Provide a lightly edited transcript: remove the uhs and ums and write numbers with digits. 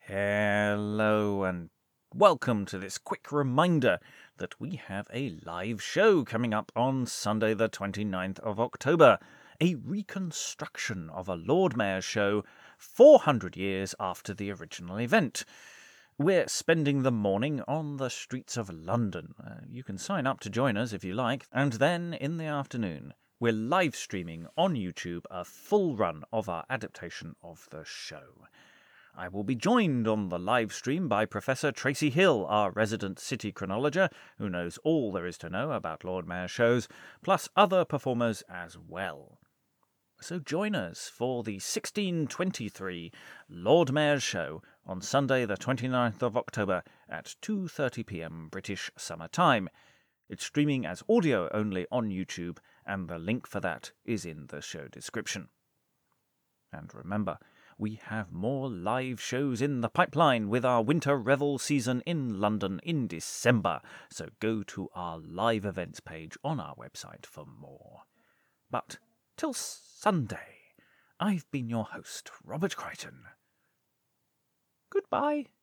Hello and welcome to this quick reminder that we have a live show coming up on Sunday the 29th of October, a reconstruction of a Lord Mayor show 400 years after the original event. We're spending the morning on the streets of London. You can sign up to join us if you like, and then in the afternoon we're live streaming on YouTube a full run of our adaptation of the show. I will be joined on the live stream by Professor Tracy Hill, our resident city chronologer, who knows all there is to know about Lord Mayor shows, plus other performers as well. So join us for the 1623 Lord Mayor's Show on Sunday the 29th of October at 2:30 p.m. British Summer Time. It's streaming as audio only on YouTube, and the link for that is in the show description. And remember, we have more live shows in the pipeline with our Winter Revel season in London in December, so go to our live events page on our website for more. But till Sunday, I've been your host, Robert Crichton. Goodbye.